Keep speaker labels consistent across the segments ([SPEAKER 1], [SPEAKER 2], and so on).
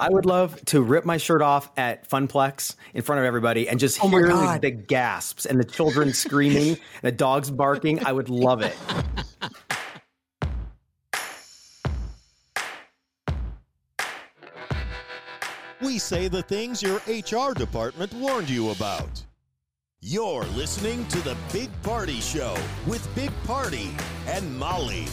[SPEAKER 1] I would love to rip my shirt off at Funplex in front of everybody and just hear the gasps and the children screaming, the dogs barking. I would love it.
[SPEAKER 2] We say the things your HR department warned you about. You're listening to The Big Party Show with Big Party and Molly.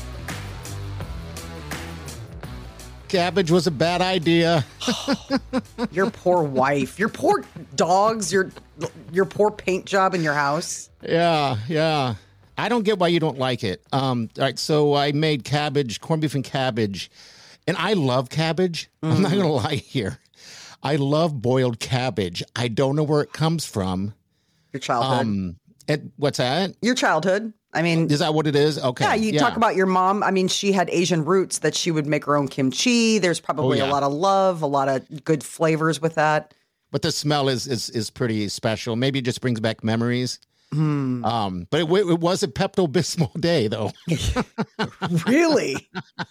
[SPEAKER 3] Cabbage was a bad idea.
[SPEAKER 4] Your poor wife, your poor dogs, your poor paint job in your house.
[SPEAKER 3] Yeah. I don't get why you don't like it. All right, so I made cabbage, corned beef and cabbage, and I love cabbage. I'm not going to lie here. I love boiled cabbage. I don't know where it comes from.
[SPEAKER 4] Your childhood.
[SPEAKER 3] What's that?
[SPEAKER 4] Your childhood. I mean,
[SPEAKER 3] is that what it is? Okay.
[SPEAKER 4] Yeah, you talk about your mom. I mean, she had Asian roots that she would make her own kimchi. There's probably a lot of love, a lot of good flavors with that.
[SPEAKER 3] But the smell is pretty special. Maybe it just brings back memories. But it was a Pepto-Bismol day, though.
[SPEAKER 4] Really?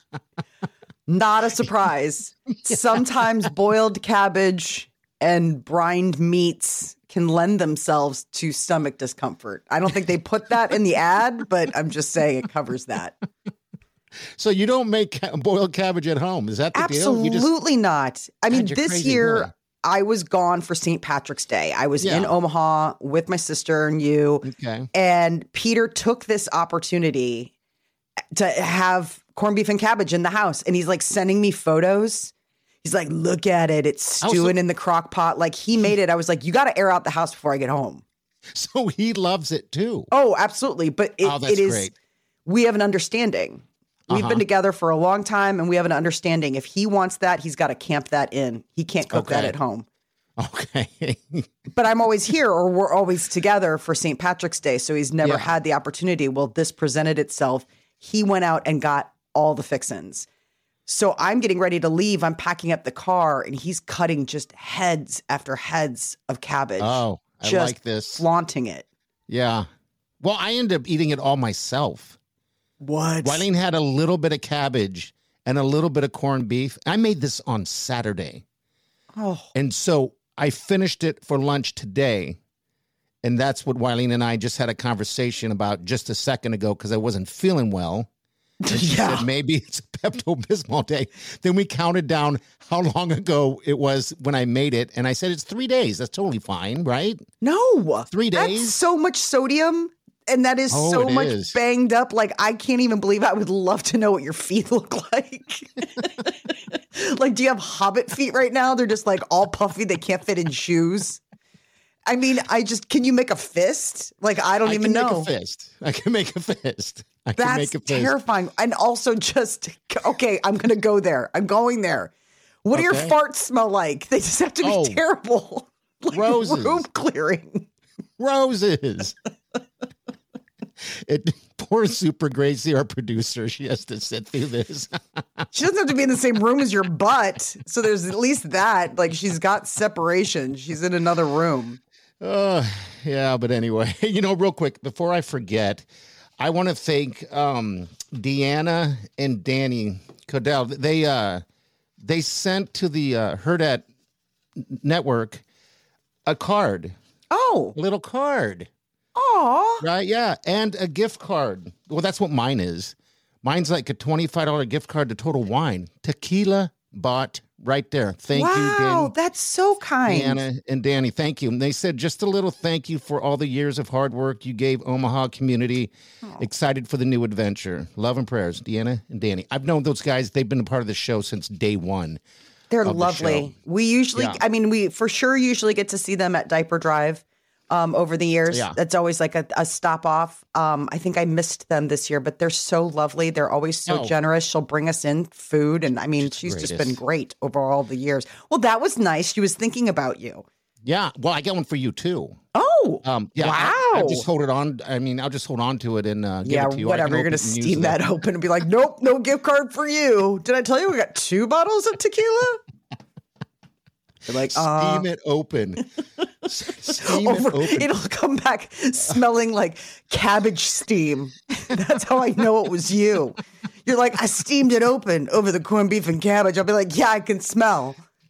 [SPEAKER 4] Not a surprise. Sometimes boiled cabbage and brined meats can lend themselves to stomach discomfort. I don't think they put that in the ad, but I'm just saying it covers that.
[SPEAKER 3] So you don't make boiled cabbage at home? Is that the deal?
[SPEAKER 4] Absolutely not. I mean, this year I was gone for St. Patrick's Day. I was in Omaha with my sister and you.
[SPEAKER 3] Okay.
[SPEAKER 4] And Peter took this opportunity to have corned beef and cabbage in the house. And he's like sending me photos. He's like, look at it. It's stewing in the crock pot. Like he made it. I was like, you got to air out the house before I get home.
[SPEAKER 3] So he loves it too.
[SPEAKER 4] Oh, absolutely. But it is
[SPEAKER 3] great.
[SPEAKER 4] We have an understanding. We've been together for a long time and we have an understanding. If he wants that, he's got to camp that in. He can't cook that at home.
[SPEAKER 3] Okay.
[SPEAKER 4] But I'm always here or we're always together for St. Patrick's Day. So he's never had the opportunity. Well, this presented itself. He went out and got all the fixins. So I'm getting ready to leave. I'm packing up the car and he's cutting just heads after heads of cabbage.
[SPEAKER 3] Oh, I like this.
[SPEAKER 4] Flaunting it.
[SPEAKER 3] Yeah. Well, I ended up eating it all myself.
[SPEAKER 4] What?
[SPEAKER 3] Wileen had a little bit of cabbage and a little bit of corned beef. I made this on Saturday.
[SPEAKER 4] Oh.
[SPEAKER 3] And so I finished it for lunch today. And that's what Wileen and I just had a conversation about just a second ago because I wasn't feeling well. And she said, maybe it's a Pepto-Bismol day. Then we counted down how long ago it was when I made it. And I said, it's 3 days. That's totally fine, right?
[SPEAKER 4] No.
[SPEAKER 3] 3 days?
[SPEAKER 4] That's so much sodium. And that is so much banged up. Like, I can't even believe I would love to know what your feet look like. Like, do you have hobbit feet right now? They're just like all puffy. They can't fit in shoes. I mean, can you make a fist? Like, I don't even know.
[SPEAKER 3] I can make a fist.
[SPEAKER 4] That's terrifying. And also okay, I'm going to go there. I'm going there. What do your farts smell like? They just have to be terrible. Like
[SPEAKER 3] roses.
[SPEAKER 4] Room clearing.
[SPEAKER 3] Roses. Poor Super Gracie, our producer. She has to sit through this.
[SPEAKER 4] She doesn't have to be in the same room as your butt. So there's at least that. Like, she's got separation. She's in another room.
[SPEAKER 3] Yeah, but anyway, real quick, before I forget, I want to thank Deanna and Danny Codell. They sent to the Hurrdat Network a card.
[SPEAKER 4] Oh.
[SPEAKER 3] A little card.
[SPEAKER 4] Aw.
[SPEAKER 3] Right, yeah, and a gift card. Well, that's what mine is. Mine's like a $25 gift card to Total Wine. Tequila bought right there. Thank you, Danny.
[SPEAKER 4] Wow, that's so kind.
[SPEAKER 3] Deanna and Danny, thank you. And they said just a little thank you for all the years of hard work you gave Omaha community. Oh. Excited for the new adventure. Love and prayers, Deanna and Danny. I've known those guys. They've been a part of the show since day one.
[SPEAKER 4] They're lovely. We usually, we for sure usually get to see them at Diaper Drive. Over the years. Yeah. That's always like a stop off. I think I missed them this year, but they're so lovely. They're always so generous. She'll bring us in food. And I mean, she's just been great over all the years. Well, that was nice. She was thinking about you.
[SPEAKER 3] Yeah. Well, I got one for you too.
[SPEAKER 4] Oh,
[SPEAKER 3] yeah.
[SPEAKER 4] Wow.
[SPEAKER 3] I'll just hold it on. I mean, I'll just hold on to it and give it to you.
[SPEAKER 4] Whatever. You're going to steam that open and be like, nope, no gift card for you. Did I tell you we got 2 bottles of tequila? You're like,
[SPEAKER 3] steam it open. Steam it open.
[SPEAKER 4] It'll come back smelling like cabbage steam. That's how I know it was you. You're like, I steamed it open over the corned beef and cabbage. I'll be like, yeah, I can smell.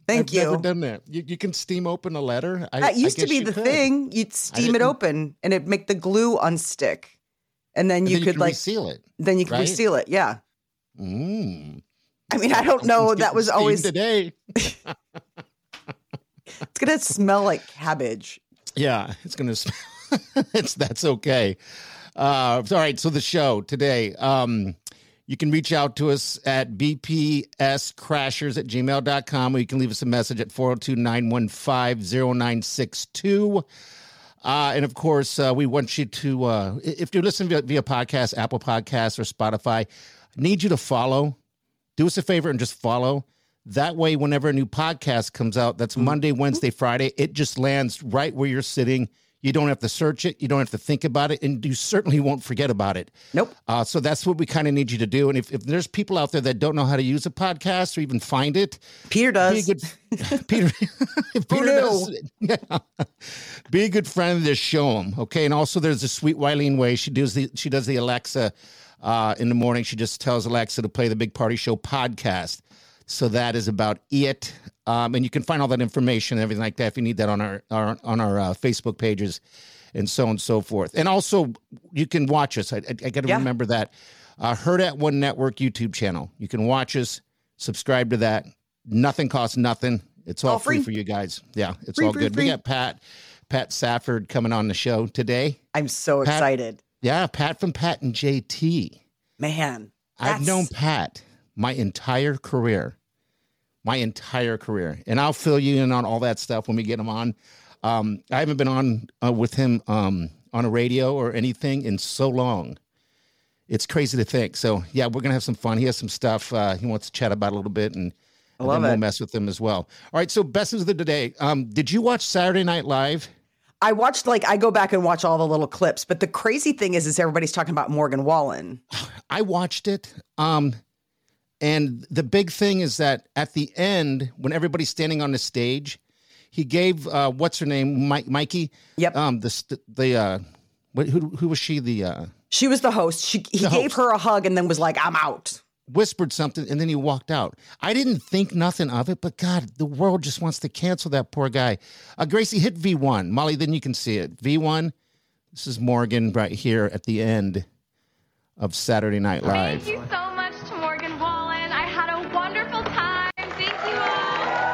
[SPEAKER 4] Thank you.
[SPEAKER 3] I've never done that. You can steam open a letter.
[SPEAKER 4] That used to be the thing. You'd steam it open and it'd make the glue unstick. And then you could like
[SPEAKER 3] reseal it.
[SPEAKER 4] Then you could reseal it. Yeah. I mean, I don't know. That was always
[SPEAKER 3] today.
[SPEAKER 4] It's going to smell like cabbage.
[SPEAKER 3] Yeah, it's going to smell. That's okay. All right. So the show today, you can reach out to us at bpscrashers@gmail.com, or you can leave us a message at 402-915-0962. And of course, we want you to, if you're listening via podcast, Apple Podcasts or Spotify, I need you to follow. Do us a favor and just follow. That way, whenever a new podcast comes out, that's Monday, Wednesday, Friday, it just lands right where you're sitting. You don't have to search it. You don't have to think about it. And you certainly won't forget about it.
[SPEAKER 4] Nope.
[SPEAKER 3] So that's what we kind of need you to do. And if there's people out there that don't know how to use a podcast or even find it.
[SPEAKER 4] Peter does.
[SPEAKER 3] Peter does. Yeah. Be a good friend and just show them. Okay. And also there's the sweet Wileen way. She does the Alexa in the morning. She just tells Alexa to play the Big Party Show podcast. So that is about it. And you can find all that information and everything like that if you need that on our Facebook pages and so on and so forth. And also, you can watch us. I got to remember that. Heard at One Network YouTube channel. You can watch us, subscribe to that. Nothing costs nothing. It's all free for you guys. Yeah, it's all good. We got Pat Safford coming on the show today.
[SPEAKER 4] I'm so excited.
[SPEAKER 3] Yeah, Pat from Pat and JT.
[SPEAKER 4] Man.
[SPEAKER 3] I've known Pat my entire career. And I'll fill you in on all that stuff when we get him on. I haven't been on with him on a radio or anything in so long. It's crazy to think. So, yeah, we're going to have some fun. He has some stuff he wants to chat about a little bit, and then we'll mess with him as well. All right, so best of the day. Did you watch Saturday Night Live?
[SPEAKER 4] I watched, I go back and watch all the little clips, but the crazy thing is everybody's talking about Morgan Wallen.
[SPEAKER 3] I watched it. And the big thing is that at the end, when everybody's standing on the stage, he gave what's her name, Mikey.
[SPEAKER 4] Yep.
[SPEAKER 3] Who was she?
[SPEAKER 4] She was the host. He gave her a hug and then was like, "I'm out."
[SPEAKER 3] Whispered something and then he walked out. I didn't think nothing of it, but God, the world just wants to cancel that poor guy. Gracie, hit V1, Molly. Then you can see it. V1. This is Morgan right here at the end of Saturday Night Live.
[SPEAKER 5] Thank you so much to Morgan Wallen. I had a wonderful time. Thank you all.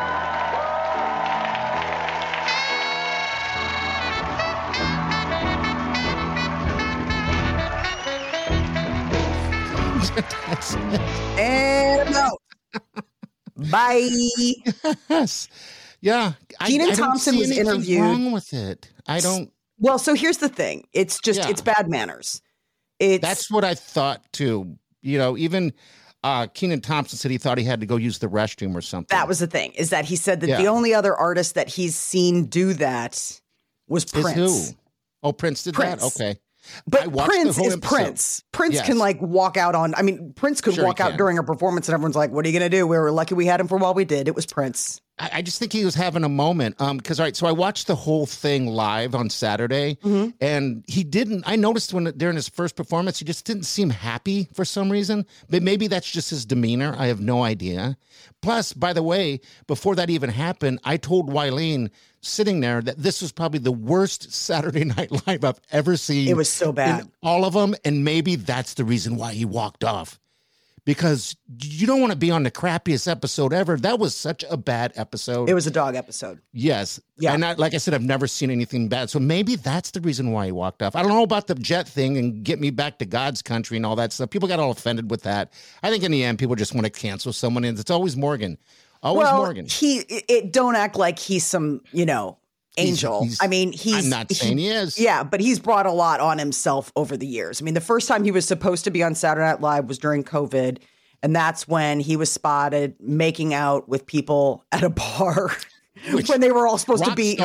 [SPEAKER 4] And out. Bye.
[SPEAKER 3] Yes. Yeah.
[SPEAKER 4] Kenan Thompson was interviewed.
[SPEAKER 3] Wrong with it. I don't.
[SPEAKER 4] Well, so here's the thing. It's just it's bad manners.
[SPEAKER 3] That's what I thought too. You know, even Kenan Thompson said he thought he had to go use the restroom or something.
[SPEAKER 4] That was the thing, is that he said that the only other artist that he's seen do that was Prince.
[SPEAKER 3] Is who? Oh, Prince did that? Okay.
[SPEAKER 4] But Prince is Prince. Prince can walk out on, Prince could walk out during a performance and everyone's like, what are you going to do? We were lucky we had him for a while we did. It was Prince.
[SPEAKER 3] I just think he was having a moment. Because, so I watched the whole thing live on Saturday and I noticed during his first performance, he just didn't seem happy for some reason. But maybe that's just his demeanor. I have no idea. Plus, by the way, before that even happened, I told Wileen sitting there that this was probably the worst Saturday Night Live I've ever seen.
[SPEAKER 4] It was so bad.
[SPEAKER 3] All of them. And maybe that's the reason why he walked off. Because you don't want to be on the crappiest episode ever. That was such a bad episode.
[SPEAKER 4] It was a dog episode.
[SPEAKER 3] Yes.
[SPEAKER 4] Yeah.
[SPEAKER 3] And like I said, I've never seen anything bad. So maybe that's the reason why he walked off. I don't know about the jet thing and get me back to God's country and all that stuff. People got all offended with that. I think in the end, people just want to cancel someone. And it's always Morgan. Morgan.
[SPEAKER 4] Don't act like he's some, angel.
[SPEAKER 3] I'm not saying he is.
[SPEAKER 4] Yeah, but he's brought a lot on himself over the years. The first time he was supposed to be on Saturday Night Live was during COVID, and that's when he was spotted making out with people at a bar when they were all supposed to be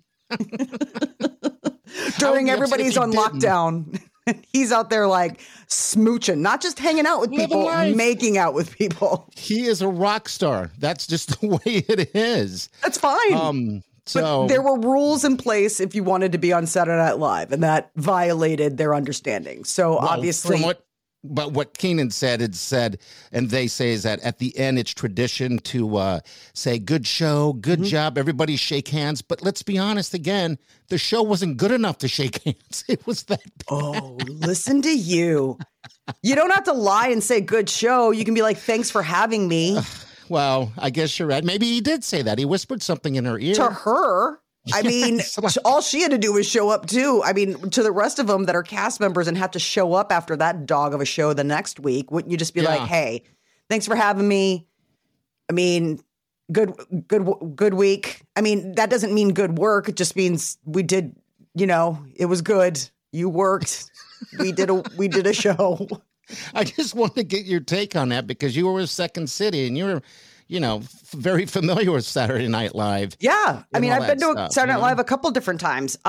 [SPEAKER 4] during everybody's on lockdown. He's out there smooching, not just hanging out with people, making out with people.
[SPEAKER 3] He is a rock star. That's just the way it is.
[SPEAKER 4] That's fine. But there were rules in place if you wanted to be on Saturday Night Live, and that violated their understanding. So obviously,
[SPEAKER 3] But what Keenan said, and they say is that at the end, it's tradition to say, good show, good job. Everybody shake hands. But let's be honest again, the show wasn't good enough to shake hands. It was that bad.
[SPEAKER 4] Oh, listen to you. You don't have to lie and say good show. You can be like, thanks for having me.
[SPEAKER 3] Well, I guess you're right. Maybe he did say that. He whispered something in her ear.
[SPEAKER 4] To her. I mean, all she had to do was show up too. I mean, to the rest of them that are cast members and have to show up after that dog of a show the next week, wouldn't you just be like, hey, thanks for having me. I mean, good week. I mean, that doesn't mean good work. It just means we did, it was good. You worked. We did a show.
[SPEAKER 3] I just want to get your take on that because you were with Second City and you were, very familiar with Saturday Night Live.
[SPEAKER 4] Yeah. I mean, I've been to Saturday Night Live a couple different times.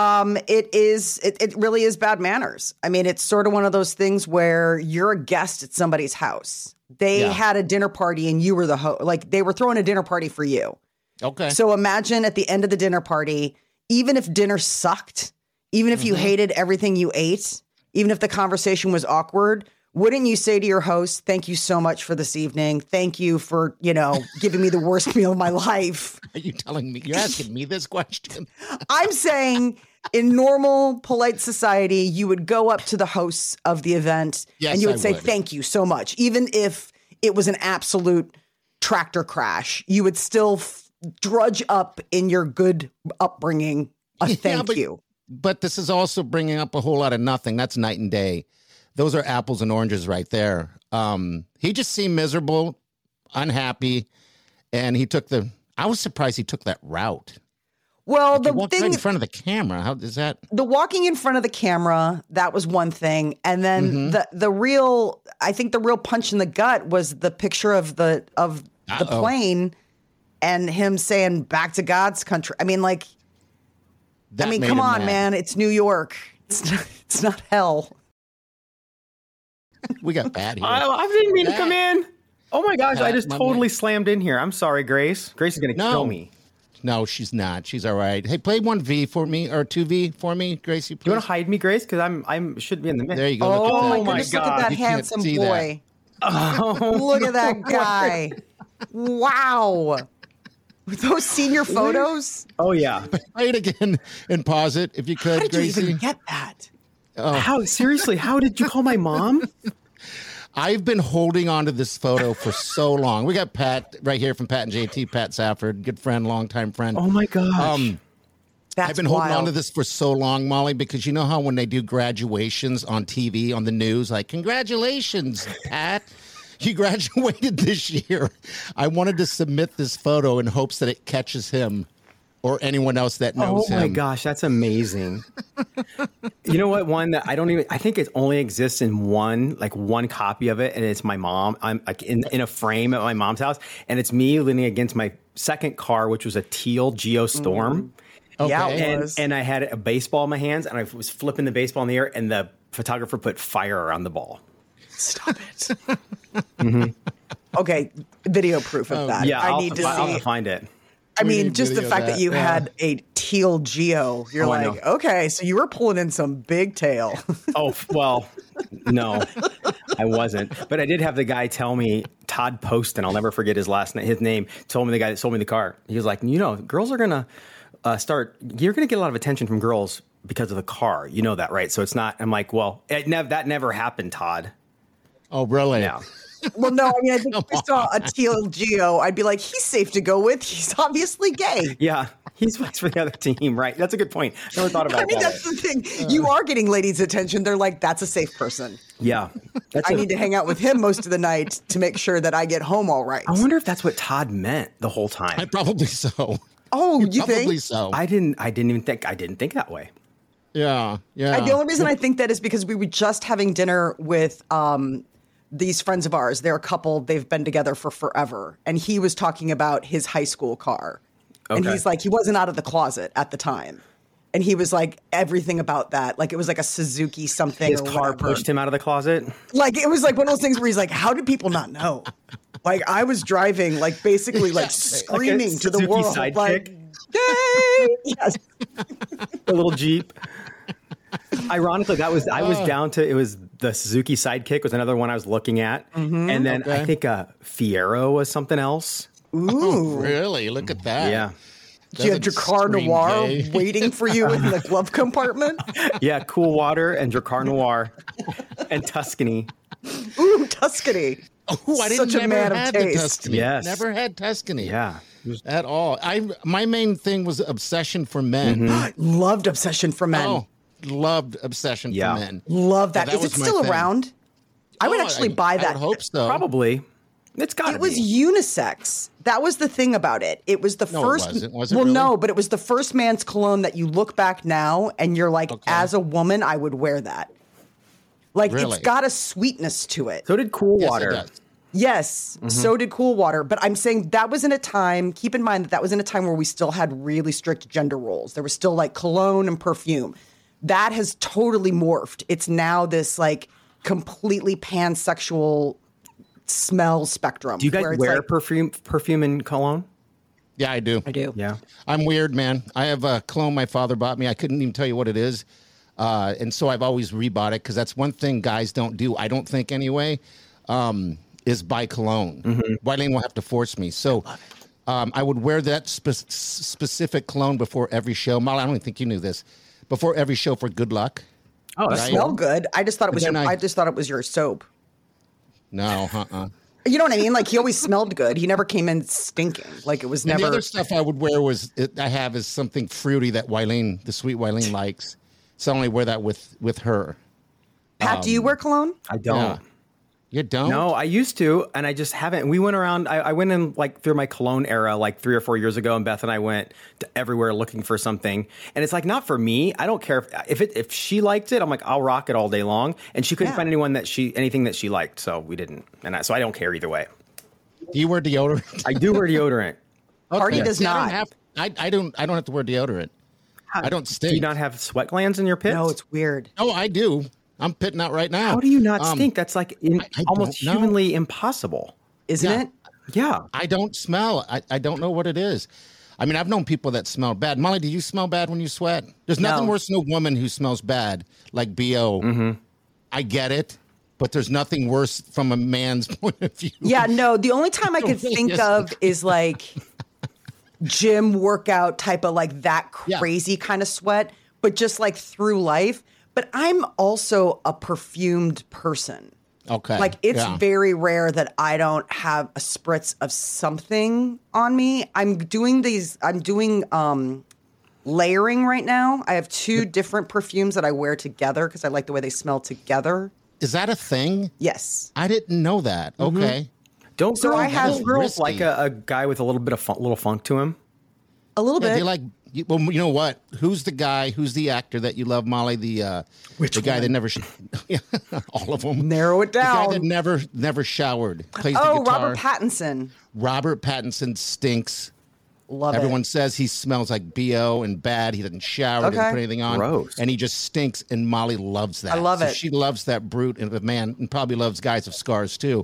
[SPEAKER 4] It really is bad manners. I mean, it's sort of one of those things where you're a guest at somebody's house. They had a dinner party and you were the host. Like they were throwing a dinner party for you.
[SPEAKER 3] Okay.
[SPEAKER 4] So imagine at the end of the dinner party, even if dinner sucked, even if you hated everything you ate, even if the conversation was awkward, wouldn't you say to your host, thank you so much for this evening. Thank you for, giving me the worst meal of my life.
[SPEAKER 3] Are you telling me? You're asking me this question?
[SPEAKER 4] I'm saying in normal, polite society, you would go up to the hosts of the event and you would say, thank you so much. Even if it was an absolute tractor crash, you would still drudge up in your good upbringing a thank you.
[SPEAKER 3] But this is also bringing up a whole lot of nothing. That's night and day. Those are apples and oranges right there. He just seemed miserable, unhappy, and I was surprised he took that route.
[SPEAKER 4] Well,
[SPEAKER 3] the thing right in front of the camera, how is that?
[SPEAKER 4] The walking in front of the camera, that was one thing. And then the real punch in the gut was the picture of the plane and him saying back to God's country. I mean, come on, man. It's New York. It's not hell.
[SPEAKER 3] We got bad here.
[SPEAKER 1] I didn't mean to come in. Oh my gosh, I just totally slammed in here. I'm sorry, Grace. Grace is going to kill me.
[SPEAKER 3] No, she's not. She's all right. Hey, play 1V for me or 2V for me, Gracie, please.
[SPEAKER 1] You want to hide me, Grace? Because I should be in the mix.
[SPEAKER 3] There you go.
[SPEAKER 4] Oh my goodness, look at that handsome boy. Look at that guy. Wow. Those senior photos?
[SPEAKER 1] Oh, yeah.
[SPEAKER 3] Play it again and pause it if you could,
[SPEAKER 4] How did
[SPEAKER 3] Gracie.
[SPEAKER 4] you even get that?
[SPEAKER 1] How? Seriously, how did you call my mom?
[SPEAKER 3] I've been holding on to this photo for so long. We got Pat right here from Pat and JT, Pat Safford, good friend, longtime friend.
[SPEAKER 1] Oh, my gosh.
[SPEAKER 3] I've been holding on to this for so long, Molly, because you know how when they do graduations on TV, on the news, like, congratulations, Pat. You graduated this year. I wanted to submit this photo in hopes that it catches him or anyone else that knows him.
[SPEAKER 1] Oh my gosh, that's amazing. You know what? One that I think it only exists in one copy of it, and it's my mom. I'm like in a frame at my mom's house, and it's me leaning against my second car, which was a teal Geo Storm.
[SPEAKER 3] Okay.
[SPEAKER 4] Yeah, it was.
[SPEAKER 1] And I had a baseball in my hands, and I was flipping the baseball in the air, and the photographer put fire around the ball.
[SPEAKER 4] Stop it. Okay, video proof of that.
[SPEAKER 1] Yeah,
[SPEAKER 4] I need to see.
[SPEAKER 1] I'll find it.
[SPEAKER 4] I mean, just the fact that you had a teal Geo, you're like, okay, so you were pulling in some big tail.
[SPEAKER 1] Oh, well, no, I wasn't. But I did have the guy tell me, Todd Poston, I'll never forget his name, told me the guy that sold me the car. He was like, girls are going to you're going to get a lot of attention from girls because of the car. You know that, right? So it's not, I'm like, well, that never happened, Todd.
[SPEAKER 3] Oh, really?
[SPEAKER 1] No.
[SPEAKER 4] Well, no, I mean, I think if I saw a teal Geo, I'd be like, he's safe to go with. He's obviously gay.
[SPEAKER 1] Yeah, he's for the other team, right? That's a good point. I never thought about that.
[SPEAKER 4] I mean, that's the thing. You are getting ladies' attention. They're like, that's a safe person.
[SPEAKER 1] Yeah.
[SPEAKER 4] I need to hang out with him most of the night to make sure that I get home all right.
[SPEAKER 1] I wonder if that's what Todd meant the whole time.
[SPEAKER 3] Probably so.
[SPEAKER 4] Oh, you think?
[SPEAKER 3] Probably so.
[SPEAKER 1] I didn't think that way.
[SPEAKER 3] Yeah.
[SPEAKER 4] The only reason I think that is because we were just having dinner with these friends of ours. They're a couple. They've been together for forever. And he was talking about his high school car. Okay. And he's like, he wasn't out of the closet at the time. And he was like, everything about that. Like, it was like a Suzuki something.
[SPEAKER 1] His car pushed him out of the closet?
[SPEAKER 4] Like, it was like one of those things where he's like, how did people not know? Like, I was driving, like, basically, like, screaming like to the world.
[SPEAKER 1] Sidekick.
[SPEAKER 4] Like, yay! Yes.
[SPEAKER 1] A little Jeep. Ironically, I was down to, it was the Suzuki Sidekick was another one I was looking at. And then I think Fiero was something else.
[SPEAKER 4] Ooh.
[SPEAKER 3] Oh, really? Look at that.
[SPEAKER 1] Yeah.
[SPEAKER 4] You had Drakkar Noir waiting for you in the glove compartment.
[SPEAKER 1] Yeah, Cool Water and Drakkar Noir and Tuscany.
[SPEAKER 4] Ooh, Tuscany.
[SPEAKER 3] Oh, I didn't
[SPEAKER 4] Such a man
[SPEAKER 3] have
[SPEAKER 4] of
[SPEAKER 3] the
[SPEAKER 4] taste.
[SPEAKER 3] Tuscany.
[SPEAKER 1] Yes.
[SPEAKER 3] Never had Tuscany.
[SPEAKER 1] Yeah.
[SPEAKER 3] At all. My main thing was Obsession for Men.
[SPEAKER 4] Loved Obsession for Men.
[SPEAKER 3] Oh, loved Obsession for Men.
[SPEAKER 4] Love that.
[SPEAKER 3] So
[SPEAKER 4] Is it still around? I would actually buy that.
[SPEAKER 3] I would hope so.
[SPEAKER 1] Probably. It's got to be.
[SPEAKER 4] It was unisex. That was the thing about it. It was the first.
[SPEAKER 3] It wasn't. Was it
[SPEAKER 4] well,
[SPEAKER 3] really?
[SPEAKER 4] no, but it was the first man's cologne that you look back now and you're like, as a woman, I would wear that. Like,
[SPEAKER 3] Really?
[SPEAKER 4] it's got a sweetness to it.
[SPEAKER 1] So did Cool Water.
[SPEAKER 3] Yes, it does.
[SPEAKER 4] Yes, so did Cool Water. But I'm saying that was in a time, keep in mind that was in a time where we still had really strict gender roles. There was still like cologne and perfume. That has totally morphed. It's now this like completely pansexual smell spectrum.
[SPEAKER 1] Do you guys
[SPEAKER 4] where it's
[SPEAKER 1] wear
[SPEAKER 4] like,
[SPEAKER 1] perfume and cologne?
[SPEAKER 3] Yeah, I do.
[SPEAKER 4] I do.
[SPEAKER 1] Yeah.
[SPEAKER 3] I'm weird, man. I have a cologne my father bought me. I couldn't even tell you what it is. And so I've always rebought it because that's one thing guys don't do, I don't think anyway, is buy cologne. Wileen will have to force me. So I would wear that specific cologne before every show. Molly, I don't even think you knew this. Before every show for good luck.
[SPEAKER 1] Oh, that's
[SPEAKER 3] Right?
[SPEAKER 4] Smell good. I just thought it was
[SPEAKER 3] But
[SPEAKER 4] your.
[SPEAKER 3] then
[SPEAKER 4] I just thought it was your soap.
[SPEAKER 3] No,
[SPEAKER 4] You know what I mean? Like he always smelled good. He never came in stinking. Like it was
[SPEAKER 3] And
[SPEAKER 4] never.
[SPEAKER 3] the other stuff I would wear I have is something fruity that Wileen, the sweet Wileen likes. So I only wear that with her.
[SPEAKER 4] Pat, do you wear cologne?
[SPEAKER 1] I don't.
[SPEAKER 3] Yeah. You don't?
[SPEAKER 1] No, I used to, and I just haven't. We went around. I went in like through my cologne era, like 3 or 4 years ago, and Beth and I went to everywhere looking for something. And it's like not for me. I don't care if she liked it. I'm like I'll rock it all day long. And she couldn't find anything that she liked, so we didn't. And so I don't care either way.
[SPEAKER 3] Do you wear deodorant?
[SPEAKER 1] I do wear deodorant.
[SPEAKER 4] Party does not.
[SPEAKER 3] I don't have to wear deodorant. I don't stink.
[SPEAKER 1] Do you not have sweat glands in your pits?
[SPEAKER 4] No, it's weird.
[SPEAKER 3] Oh, I do. I'm pitting out right now.
[SPEAKER 1] How do you not stink? That's like almost
[SPEAKER 3] don't know.
[SPEAKER 1] humanly impossible.
[SPEAKER 4] Isn't
[SPEAKER 3] Yeah.
[SPEAKER 4] it?
[SPEAKER 1] Yeah.
[SPEAKER 3] I don't smell. I don't know what it is. I mean, I've known people that smell bad. Molly, do you smell bad when you sweat? There's nothing worse than a woman who smells bad, like BO. I get it, but there's nothing worse from a man's point of view.
[SPEAKER 4] Yeah, no. The only time I could
[SPEAKER 3] really
[SPEAKER 4] think
[SPEAKER 3] isn't.
[SPEAKER 4] of is like gym workout type of like that crazy kind of sweat, but just like through life. But I'm also a perfumed person.
[SPEAKER 3] Okay.
[SPEAKER 4] Like it's very rare that I don't have a spritz of something on me. I'm doing layering right now. I have 2 different perfumes that I wear together because I like the way they smell together.
[SPEAKER 3] Is that a thing?
[SPEAKER 4] Yes.
[SPEAKER 3] I didn't know that. Okay.
[SPEAKER 1] Don't
[SPEAKER 4] So
[SPEAKER 1] girls,
[SPEAKER 4] I have-
[SPEAKER 1] don't girls
[SPEAKER 3] risky.
[SPEAKER 1] like a guy with a little bit of little funk to him?
[SPEAKER 4] A little
[SPEAKER 3] Yeah,
[SPEAKER 4] bit.
[SPEAKER 3] they like. Well, you know what? Who's the actor that you love, Molly? The guy that never. All of them.
[SPEAKER 4] Narrow it
[SPEAKER 3] The guy
[SPEAKER 4] down.
[SPEAKER 3] that never showered. Plays the
[SPEAKER 4] Oh,
[SPEAKER 3] guitar.
[SPEAKER 4] Robert Pattinson.
[SPEAKER 3] Robert Pattinson stinks.
[SPEAKER 4] Love
[SPEAKER 3] Everyone
[SPEAKER 4] it.
[SPEAKER 3] says he smells like BO and bad. He doesn't shower,
[SPEAKER 4] Okay.
[SPEAKER 3] doesn't put anything on.
[SPEAKER 1] Gross.
[SPEAKER 3] And he just stinks, and Molly loves that.
[SPEAKER 4] I love it.
[SPEAKER 3] She loves that brute of a man and probably loves guys with scars too.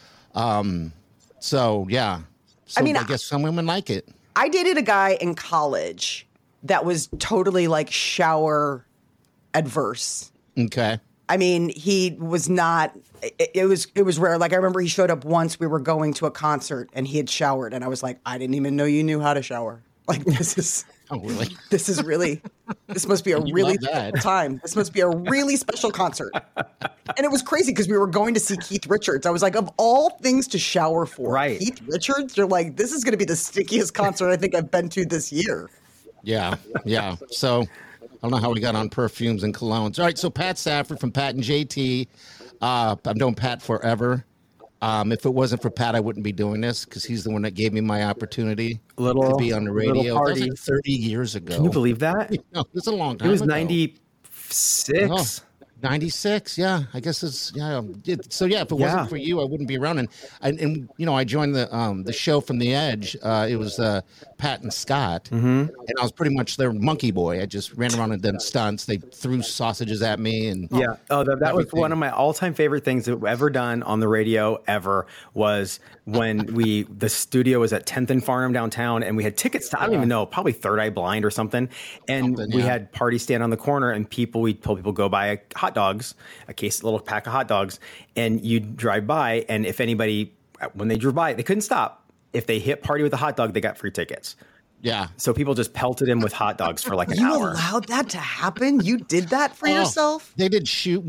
[SPEAKER 3] So, yeah. So,
[SPEAKER 4] I mean,
[SPEAKER 3] I guess some women like it.
[SPEAKER 4] I dated a guy in college that was totally like shower adverse.
[SPEAKER 3] Okay.
[SPEAKER 4] I mean, he was not. It was rare. Like I remember he showed up once. We were going to a concert and he had showered, and I was like, I didn't even know you knew how to shower. Like this is.
[SPEAKER 3] Oh, really?
[SPEAKER 4] This is really. This must be a
[SPEAKER 3] You
[SPEAKER 4] really
[SPEAKER 3] love that.
[SPEAKER 4] special time. This must be a really special concert. And it was crazy because we were going to see Keith Richards. I was like, of all things to shower for,
[SPEAKER 1] Right.
[SPEAKER 4] Keith Richards. You're like, this is going to be the stickiest concert I think I've been to this year.
[SPEAKER 3] Yeah. Yeah. So, I don't know how we got on perfumes and colognes. All right. So, Pat Safford from Pat and JT. I've known Pat forever. If it wasn't for Pat, I wouldn't be doing this because he's the one that gave me my opportunity to be on the radio. That was
[SPEAKER 1] party.
[SPEAKER 3] like 30 years ago.
[SPEAKER 1] Can you believe that?
[SPEAKER 3] No, it's a long time
[SPEAKER 1] It was
[SPEAKER 3] ago.
[SPEAKER 1] 96.
[SPEAKER 3] Oh, 96, yeah. I guess it's so yeah. If it wasn't for you, I wouldn't be around. And you know, I joined the show from the Edge. It was Pat Pat and Scott, and I was pretty much their monkey boy. I just ran around and done stunts. They threw sausages at me, and
[SPEAKER 1] that was one of my all-time favorite things that we've ever done on the radio ever. Was when the studio was at 10th and Farnham downtown, and we had tickets to I don't even know, probably Third Eye Blind or something, and we had parties stand on the corner, and we told people go buy hot dogs, a little pack of hot dogs, and you drive by, and if anybody when they drove by, they couldn't stop. If they hit party with a hot dog, they got free tickets.
[SPEAKER 3] Yeah.
[SPEAKER 1] So people just pelted him with hot dogs for like an hour.
[SPEAKER 4] You allowed that to happen? You did that for yourself?
[SPEAKER 3] We did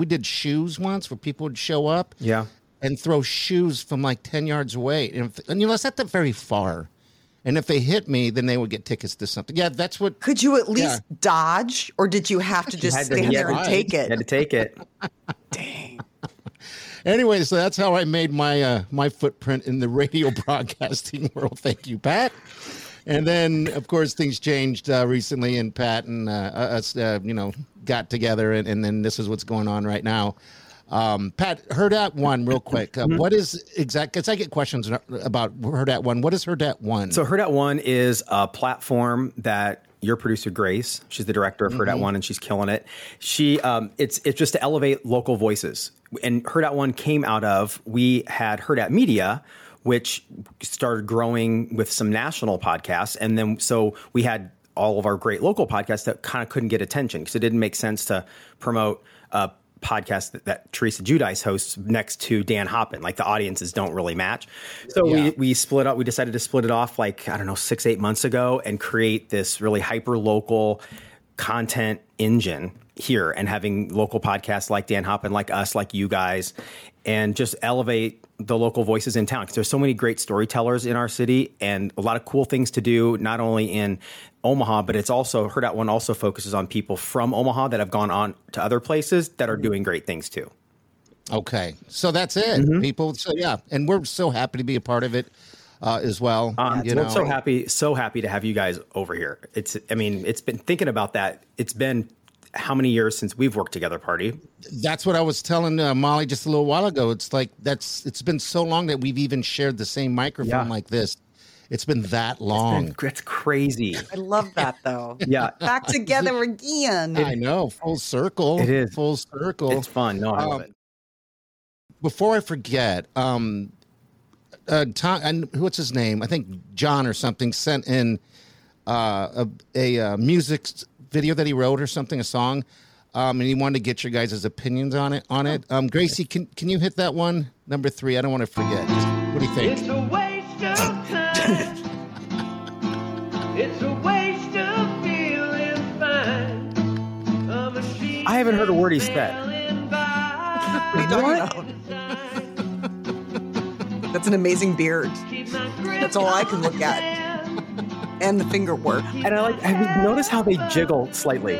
[SPEAKER 3] shoes once where people would show up.
[SPEAKER 1] Yeah.
[SPEAKER 3] And throw shoes from like 10 yards away. And it's not that very far. And if they hit me, then they would get tickets to something. Yeah, that's what.
[SPEAKER 4] Could you at least dodge, or did you have to just stand there and take it?
[SPEAKER 1] You had to take it.
[SPEAKER 4] Dang.
[SPEAKER 3] Anyway, so that's how I made my footprint in the radio broadcasting world. Thank you, Pat. And then, of course, things changed recently, and Pat and us, got together, and then this is what's going on right now. Pat, Herd at One, real quick. What is because I get questions about Herd at One. What is Herd at One?
[SPEAKER 1] So Herd at One is a platform that your producer Grace, she's the director of Herd at One, and she's killing it. She it's just to elevate local voices. And Herd at One came out of, we had Herd at Media, which started growing with some national podcasts, and then so we had all of our great local podcasts that kind of couldn't get attention because it didn't make sense to promote podcast that Teresa Giudice hosts next to Dan Hoppen. Like the audiences don't really match. So we split up. We decided to split it off 6-8 months ago and create this really hyper local content engine here, and having local podcasts like Dan Hoppen, like us, like you guys, and just elevate the local voices in town, because there's so many great storytellers in our city and a lot of cool things to do, not only in Omaha, but it's also Herd at One also focuses on people from Omaha that have gone on to other places that are doing great things too.
[SPEAKER 3] Okay. So that's it, people. So and we're so happy to be a part of it as well.
[SPEAKER 1] We're so happy to have you guys over here. It's been thinking about that. It's been how many years since we've worked together, Party?
[SPEAKER 3] That's what I was telling Molly just a little while ago. It's like it's been so long that we've even shared the same microphone like this. It's been that long.
[SPEAKER 1] It's crazy.
[SPEAKER 4] I love that, though.
[SPEAKER 1] Yeah.
[SPEAKER 4] Back together again.
[SPEAKER 3] I know. Full circle.
[SPEAKER 1] It is.
[SPEAKER 3] Full circle.
[SPEAKER 1] It's fun. No, I love it.
[SPEAKER 3] Before I forget, Tom, and what's his name? I think John or something sent in a music video that he wrote or something, a song, and he wanted to get your guys' opinions on it. Gracie, can you hit that one? Number 3. I don't want to forget. What do you think?
[SPEAKER 6] It's a waste of time. It's a waste of feeling fine.
[SPEAKER 1] I haven't heard a word he said.
[SPEAKER 4] What? That's an amazing beard. That's all I can look at. And the finger work.
[SPEAKER 1] And I notice how they jiggle slightly.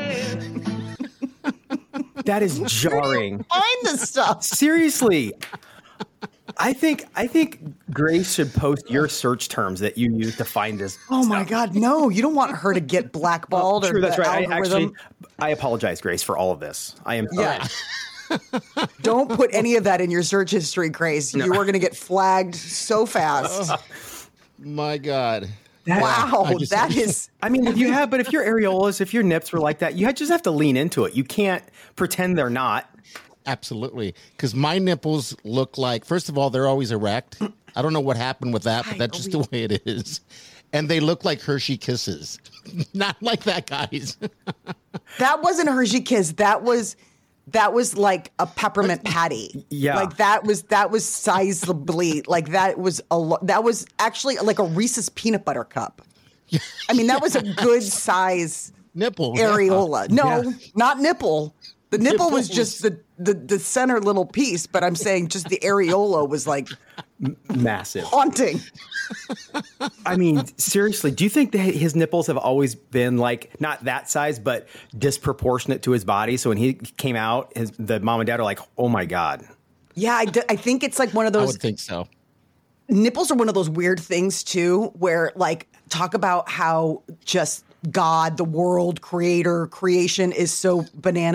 [SPEAKER 1] That is jarring.
[SPEAKER 4] Find this stuff.
[SPEAKER 1] Seriously. I think Grace should post your search terms that you use to find this.
[SPEAKER 4] Oh my God, no! You don't want her to get blackballed.
[SPEAKER 1] True, that's right.
[SPEAKER 4] Algorithm.
[SPEAKER 1] I apologize, Grace, for all of this. I am sorry.
[SPEAKER 4] Yeah. Don't put any of that in your search history, Grace. No. You are going to get flagged so fast.
[SPEAKER 3] My God.
[SPEAKER 4] Wow, that is.
[SPEAKER 1] I mean, if your areolas, if your nips were like that, you just have to lean into it. You can't pretend they're not.
[SPEAKER 3] Absolutely. Because my nipples look like, first of all, they're always erect. I don't know what happened with that, but that's just the way it is. And they look like Hershey Kisses. Not like that, guys.
[SPEAKER 4] That wasn't a Hershey Kiss. That was like a peppermint patty.
[SPEAKER 1] Yeah.
[SPEAKER 4] Like that was sizably, like that was actually like a Reese's peanut butter cup. I mean, that was a good size
[SPEAKER 3] nipple
[SPEAKER 4] areola. Yeah. No, not nipple. The nipple was just the center little piece, but I'm saying just the areola was like
[SPEAKER 1] massive,
[SPEAKER 4] haunting.
[SPEAKER 1] I mean, seriously, do you think that his nipples have always been like not that size, but disproportionate to his body? So when he came out, the mom and dad are like, "Oh my God."
[SPEAKER 4] Yeah, I think it's like one of those.
[SPEAKER 3] I would think so.
[SPEAKER 4] Nipples are one of those weird things too, where like talk about how just God, the world, creation is so bananas.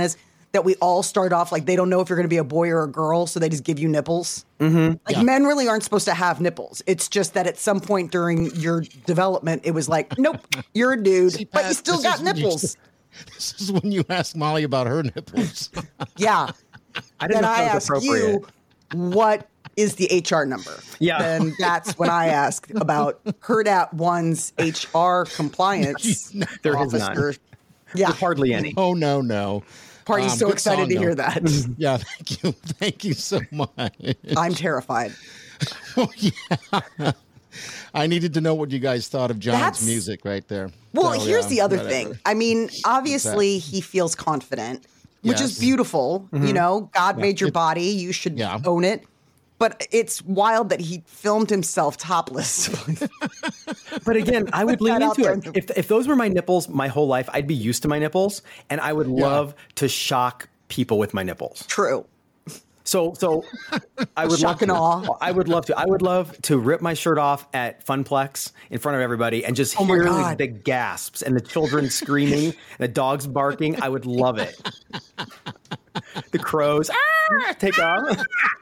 [SPEAKER 4] that we all start off like they don't know if you're going to be a boy or a girl, so they just give you nipples.
[SPEAKER 1] Mm-hmm.
[SPEAKER 4] Men really aren't supposed to have nipples. It's just that at some point during your development, it was like, nope, you're a dude,
[SPEAKER 3] See,
[SPEAKER 4] but
[SPEAKER 3] Pat,
[SPEAKER 4] you still
[SPEAKER 3] this
[SPEAKER 4] got
[SPEAKER 3] is when
[SPEAKER 4] nipples.
[SPEAKER 3] This is when you ask Molly about her nipples.
[SPEAKER 4] Yeah.
[SPEAKER 1] I didn't
[SPEAKER 4] Then
[SPEAKER 1] know
[SPEAKER 4] I
[SPEAKER 1] if that was
[SPEAKER 4] ask you,
[SPEAKER 1] appropriate.
[SPEAKER 4] what is the HR number?
[SPEAKER 1] Yeah.
[SPEAKER 4] Then that's when I ask about Herd at One's HR compliance.
[SPEAKER 1] There is none.
[SPEAKER 4] officer. Yeah.
[SPEAKER 1] There's hardly any.
[SPEAKER 3] Oh, no.
[SPEAKER 4] Party's so
[SPEAKER 3] good
[SPEAKER 4] excited
[SPEAKER 3] song,
[SPEAKER 4] to
[SPEAKER 3] though.
[SPEAKER 4] hear that.
[SPEAKER 3] Yeah, thank you. Thank you so much.
[SPEAKER 4] I'm terrified.
[SPEAKER 3] Oh, yeah. I needed to know what you guys thought of John's
[SPEAKER 4] That's-
[SPEAKER 3] music right there.
[SPEAKER 4] Well,
[SPEAKER 3] So,
[SPEAKER 4] here's
[SPEAKER 3] yeah,
[SPEAKER 4] the other
[SPEAKER 3] whatever.
[SPEAKER 4] thing. I mean, obviously he feels confident, which
[SPEAKER 3] Yes.
[SPEAKER 4] is beautiful. You know, God made your body. You should
[SPEAKER 3] Yeah.
[SPEAKER 4] own it. But it's wild that he filmed himself topless.
[SPEAKER 1] But again, I would
[SPEAKER 4] Put
[SPEAKER 1] lean
[SPEAKER 4] that out
[SPEAKER 1] into
[SPEAKER 4] there.
[SPEAKER 1] it. If those were my nipples my whole life, I'd be used to my nipples, and I would love to shock people with my nipples.
[SPEAKER 4] True.
[SPEAKER 1] So I would
[SPEAKER 4] Shock
[SPEAKER 1] love
[SPEAKER 4] and
[SPEAKER 1] to.
[SPEAKER 4] awe.
[SPEAKER 1] I would love to. I would love to rip my shirt off at Funplex in front of everybody and just
[SPEAKER 4] Oh my
[SPEAKER 1] hear
[SPEAKER 4] God.
[SPEAKER 1] the gasps and the children screaming, the dogs barking. I would love it. The crows take off.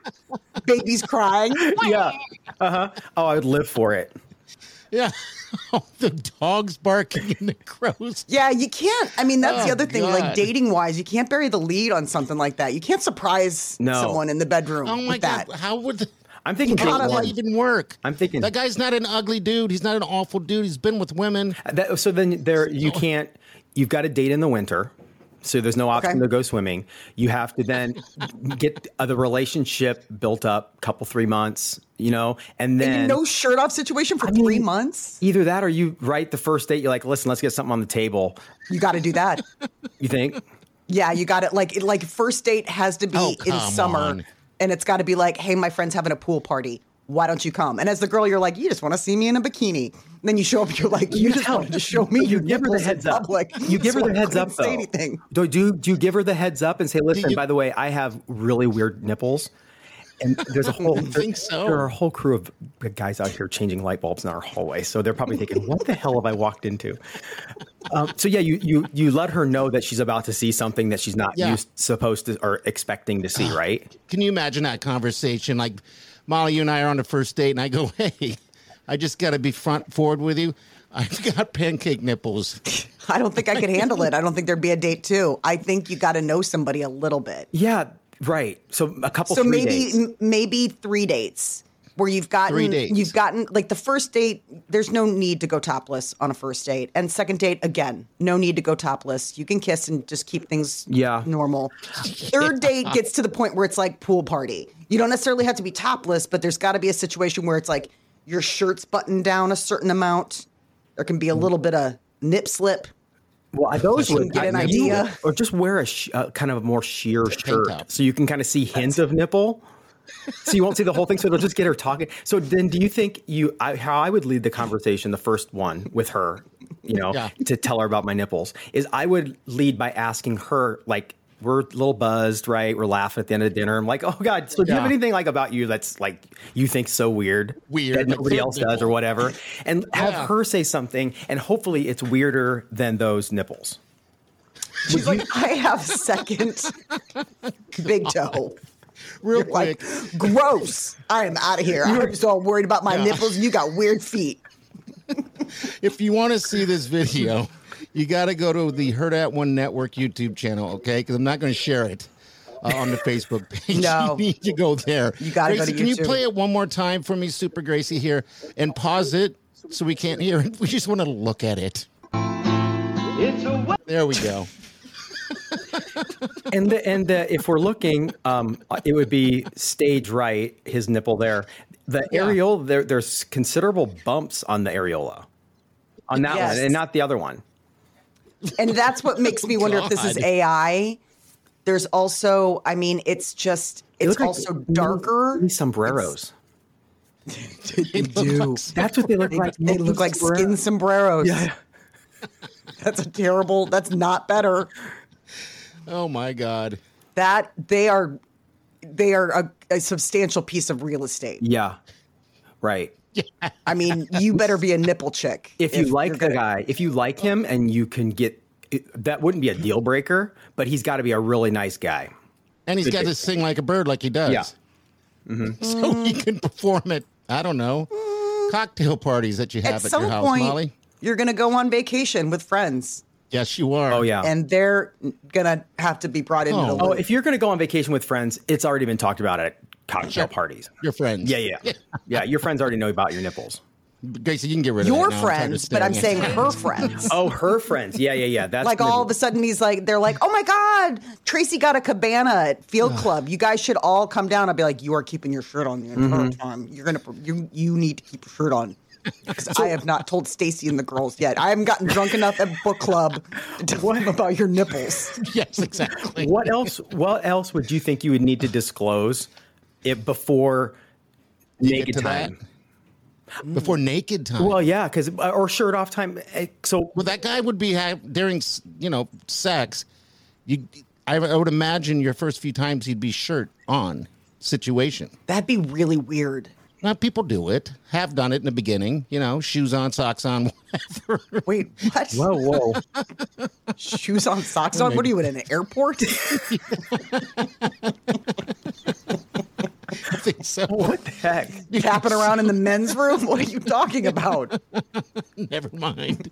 [SPEAKER 4] Baby's crying.
[SPEAKER 1] Yeah. Oh, I would live for it.
[SPEAKER 3] Yeah. Oh, the dogs barking and the crows.
[SPEAKER 4] Yeah, you can't. I mean, that's the
[SPEAKER 3] Oh,
[SPEAKER 4] other thing.
[SPEAKER 3] God.
[SPEAKER 4] Like dating wise, you can't bury the lead on something like that. You can't surprise
[SPEAKER 1] No.
[SPEAKER 4] someone in the bedroom
[SPEAKER 3] Oh, my
[SPEAKER 4] with that.
[SPEAKER 3] God. How would
[SPEAKER 1] I'm thinking
[SPEAKER 3] how
[SPEAKER 1] date
[SPEAKER 3] does
[SPEAKER 1] one.
[SPEAKER 3] that even work?
[SPEAKER 1] I'm thinking
[SPEAKER 3] that guy's not an ugly dude. He's not an awful dude. He's been with women.
[SPEAKER 1] So then you can't. You've got to date in the winter. So there's no option
[SPEAKER 4] Okay.
[SPEAKER 1] to go swimming. You have to then get the relationship built up, couple 3 months, and then
[SPEAKER 4] no shirt off situation for 3 months.
[SPEAKER 1] either that or you the first date. You're like, listen, let's get something on the table.
[SPEAKER 4] You got to do that.
[SPEAKER 1] You think?
[SPEAKER 4] Yeah, you got it. Like first date has to be
[SPEAKER 3] Oh,
[SPEAKER 4] in
[SPEAKER 3] come
[SPEAKER 4] summer,
[SPEAKER 3] on.
[SPEAKER 4] and it's got to be like, hey, my friend's having a pool party. Why don't you come? And as the girl, you're like, you just want to see me in a bikini. And then you show up, you're like, you just wanted to show me your
[SPEAKER 1] give her the
[SPEAKER 4] nipples in
[SPEAKER 1] heads up.
[SPEAKER 4] public.
[SPEAKER 1] You give her
[SPEAKER 4] So
[SPEAKER 1] the
[SPEAKER 4] I
[SPEAKER 1] heads up,
[SPEAKER 4] couldn't say
[SPEAKER 1] though.
[SPEAKER 4] anything.
[SPEAKER 1] Do you give her the heads up and say, listen,
[SPEAKER 3] you-
[SPEAKER 1] by the way, I have really weird nipples. And there's a whole
[SPEAKER 3] think so.
[SPEAKER 1] There are a whole crew of guys out here changing light bulbs in our hallway. So they're probably thinking, what the hell have I walked into? So yeah, you let her know that she's about to see something that she's not supposed to or expecting to see, right?
[SPEAKER 3] Can you imagine that conversation? Like, Molly, you and I are on the first date, and I go, hey, I just got to be front forward with you. I've got pancake nipples.
[SPEAKER 4] I don't think I could handle it. I don't think there'd be a date too. I think you got to know somebody a little bit.
[SPEAKER 1] Yeah, right. So a couple.
[SPEAKER 4] So
[SPEAKER 1] 3 dates.
[SPEAKER 4] maybe 3 dates where you've gotten
[SPEAKER 3] 3 dates.
[SPEAKER 4] like the first date. There's no need to go topless on a first date, and second date again, no need to go topless. You can kiss and just keep things normal. Third date gets to the point where it's like pool party. You don't necessarily have to be topless, but there's got to be a situation where it's like your shirt's buttoned down a certain amount. There can be a little bit of nip slip.
[SPEAKER 1] Well, those
[SPEAKER 4] You
[SPEAKER 1] would
[SPEAKER 4] can get an idea.
[SPEAKER 1] or just wear a kind of a more sheer shirt
[SPEAKER 3] top.
[SPEAKER 1] so you can kind of see hints of nipple. So you won't see the whole thing. So it'll just get her talking. So then, do you think how I would lead the conversation, the first one with her, to tell her about my nipples, is I would lead by asking her, like, we're a little buzzed, right? We're laughing at the end of dinner. I'm like, oh God, so do you have anything like about you that's like you think so weird that nobody else does or whatever? And have her say something, and hopefully it's weirder than those nipples.
[SPEAKER 4] She's like, I have second big toe.
[SPEAKER 3] Real
[SPEAKER 4] You're
[SPEAKER 3] quick.
[SPEAKER 4] like, gross. I am out of here. I'm just all worried about my nipples. You got weird feet.
[SPEAKER 3] If you want to see this video, you got to go to the Herd at One Network YouTube channel, okay? Because I'm not going to share it on the Facebook page.
[SPEAKER 4] No.
[SPEAKER 3] You need to go there.
[SPEAKER 4] You gotta go
[SPEAKER 3] Gracie,
[SPEAKER 4] to
[SPEAKER 3] can you
[SPEAKER 4] YouTube.
[SPEAKER 3] play it one more time for me, Super Gracie, here, and pause it so we can't hear it? We just want to look at it.
[SPEAKER 6] It's a
[SPEAKER 3] There we go.
[SPEAKER 1] And if we're looking, it would be stage right, his nipple there. The areola, there's considerable bumps on the areola, on that
[SPEAKER 4] Yes.
[SPEAKER 1] one, and not the other one.
[SPEAKER 4] And that's what makes me wonder if this is
[SPEAKER 3] God.
[SPEAKER 4] AI. There's also, I mean, it's
[SPEAKER 1] look like
[SPEAKER 4] also darker.
[SPEAKER 1] mini sombreros.
[SPEAKER 4] They do.
[SPEAKER 1] That's what they look like.
[SPEAKER 4] They look like skin sombreros.
[SPEAKER 1] Yeah.
[SPEAKER 4] That's not better.
[SPEAKER 3] Oh, my God.
[SPEAKER 4] That they are a substantial piece of real estate.
[SPEAKER 1] Yeah. Right.
[SPEAKER 4] I mean, you better be a nipple chick.
[SPEAKER 1] If you like
[SPEAKER 4] you're
[SPEAKER 1] the
[SPEAKER 4] gonna-
[SPEAKER 1] guy, if you like him and you can get that wouldn't be a deal breaker, but he's got to be a really nice guy.
[SPEAKER 3] And he's got to sing like a bird like he does.
[SPEAKER 1] Yeah.
[SPEAKER 3] So he can perform at, I don't know, cocktail parties that you have at your house,
[SPEAKER 4] point,
[SPEAKER 3] Molly.
[SPEAKER 4] You're going to go on vacation with friends.
[SPEAKER 3] Yes, you are.
[SPEAKER 1] Oh, yeah.
[SPEAKER 4] And they're going to have to be brought into the loop.
[SPEAKER 1] Oh, if you're going to go on vacation with friends, it's already been talked about at cocktail parties.
[SPEAKER 3] Your friends.
[SPEAKER 1] Yeah, your friends already know about your nipples.
[SPEAKER 3] Gracie, you can get rid of
[SPEAKER 4] Your
[SPEAKER 3] that now.
[SPEAKER 4] friends, but I'm saying her friends.
[SPEAKER 1] Oh, her friends. Yeah. That's
[SPEAKER 4] like all of a sudden they're like, oh my God, Tracy got a cabana at Field Club. You guys should all come down. I'll be like, you are keeping your shirt on the entire time. You need to keep your shirt on. Because I have not told Stacy and the girls yet. I haven't gotten drunk enough at book club to tell them about your nipples.
[SPEAKER 3] Yes, exactly.
[SPEAKER 1] What else would you think you would need to disclose before naked time?
[SPEAKER 3] Before naked time.
[SPEAKER 1] Well, yeah, or shirt off time. So,
[SPEAKER 3] that guy would be during, sex. I would imagine your first few times he'd be shirt on situation.
[SPEAKER 4] That'd be really weird.
[SPEAKER 3] Now, people do it. Have done it in the beginning. Shoes on, socks on, whatever.
[SPEAKER 4] Wait, what?
[SPEAKER 1] Whoa.
[SPEAKER 4] Shoes on, socks on? What are you in an airport?
[SPEAKER 3] I think so.
[SPEAKER 1] What the heck?
[SPEAKER 4] Tapping around in the men's room? What are you talking about?
[SPEAKER 3] Never mind.